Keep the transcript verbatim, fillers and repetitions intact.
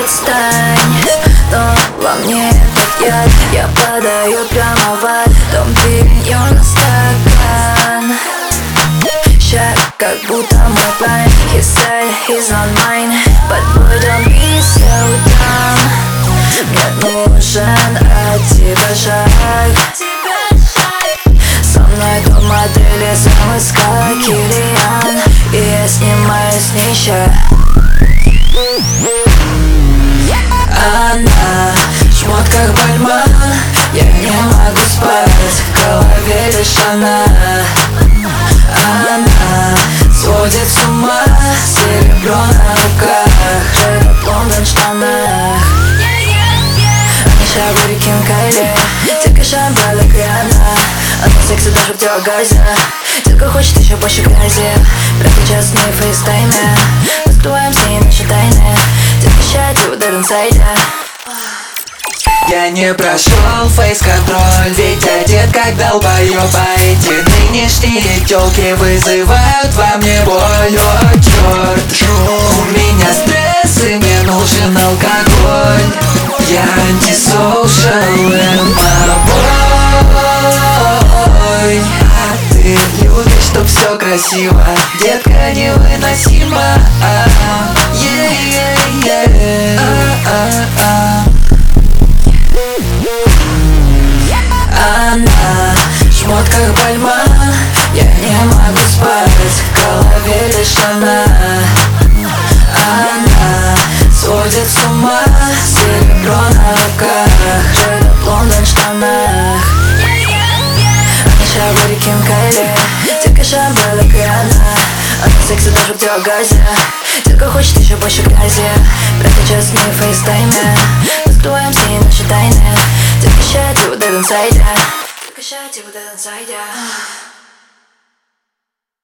отстань. Но во мне этот яд, я падаю прямо в ад. Дом перенёс на стакан. Шаг, как будто мой план. He said he's not mine, but boy, don't be so dumb. Мне нужен от тебя шаг. Со мной топ модели замыска Киллиан, и я снимаю с нища. Она жмот как бальман, я не могу спать, в голове лишь она. Она сводит с ума, серебро на руках, живет в Лондон в штанах. Шагури Ким Кайли, тільки шамбала гряна. Она секси даже в противогазе, только хочет еще больше грязи. Прямо час не в фейстайме, раскрываем с ней наши тайны. Только счастье в этом сайте. Я не прошел фейс-контроль, ведь одет как долбоёб. А эти нынешние тёлки вызывают во мне боль. О, чёрт, у меня стресс и мне нужен алкоголь. Я антисоушал, мабой. А ты любишь, чтоб всё красиво, детка невыносима. Yeah-yeah-yeah. А-а-а. Она жмот как бальман, я не могу спать, в голове лишь она. Она сводит с ума, серебро на руках, живет в Лондон в штанах. Она Шагури Ким Кайли, тільки шамбала гряна. Она секси даже в противогазе, только хочет еще больше грязи. Прямо час не в фейстайме, раскрываем с ней наши тайны. Только счастье в этом сайте, только счастье в этом сайте.